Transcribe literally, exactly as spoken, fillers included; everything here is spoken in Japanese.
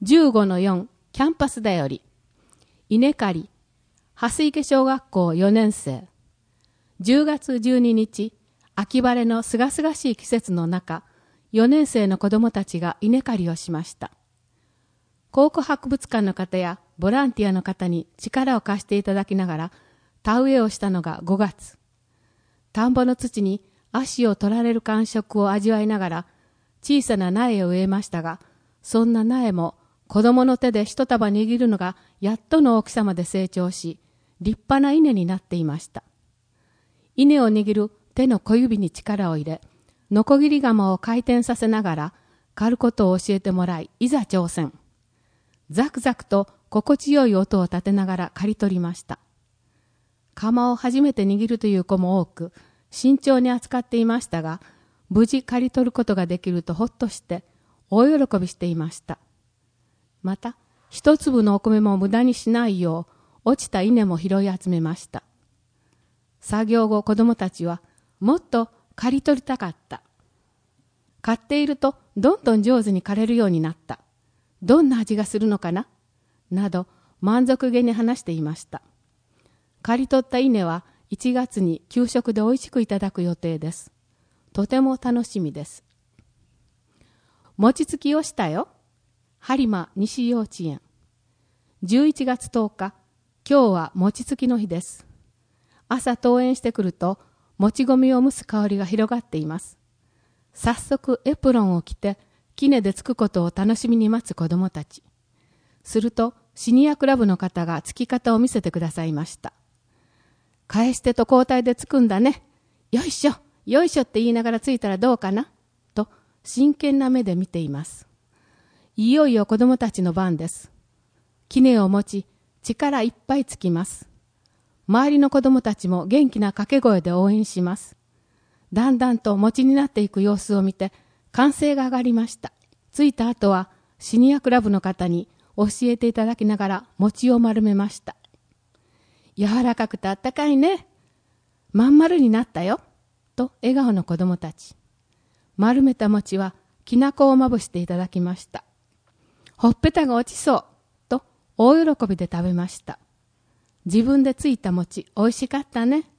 じゅうごのよん キャンパスだより稲刈り蓮池小学校よねん生じゅうがつじゅうににち秋晴れのすがすがしい季節の中よねん生の子どもたちが稲刈りをしました。考古博物館の方やボランティアの方に力を貸していただきながら田植えをしたのがごがつ。田んぼの土に足を取られる感触を味わいながら小さな苗を植えましたが、そんな苗も子供の手で一束握るのがやっとの大きさまで成長し、立派な稲になっていました。稲を握る手の小指に力を入れ、ノコギリ鎌を回転させながら刈ることを教えてもらい、いざ挑戦。ザクザクと心地よい音を立てながら刈り取りました。鎌を初めて握るという子も多く、慎重に扱っていましたが、無事刈り取ることができるとほっとして大喜びしていました。また、一粒のお米も無駄にしないよう、落ちた稲も拾い集めました。作業後、子供たちはもっと刈り取りたかった。刈っているとどんどん上手に刈れるようになった。どんな味がするのかななど満足げに話していました。刈り取った稲はいちがつに給食でおいしくいただく予定です。とても楽しみです。餅つきをしたよ。播磨西幼稚園。じゅういちがつとおか、今日は餅つきの日です。朝登園してくると、もち米を蒸す香りが広がっています。早速エプロンを着て、杵でつくことを楽しみに待つ子どもたち。すると、シニアクラブの方がつき方を見せてくださいました。返し手と交代でつくんだね。よいしょ、よいしょって言いながらついたらどうかなと、真剣な目で見ています。いよいよ子どもたちの番です。杵を持ち、力いっぱいつきます。周りの子どもたちも元気な掛け声で応援します。だんだんと餅になっていく様子を見て、歓声が上がりました。ついた後は、シニアクラブの方に教えていただきながら餅を丸めました。柔らかくてあったかいね。まん丸になったよ。と笑顔の子どもたち。丸めた餅はきな粉をまぶしていただきました。ほっぺたが落ちそう。と大喜びで食べました。自分でついた餅おいしかったね。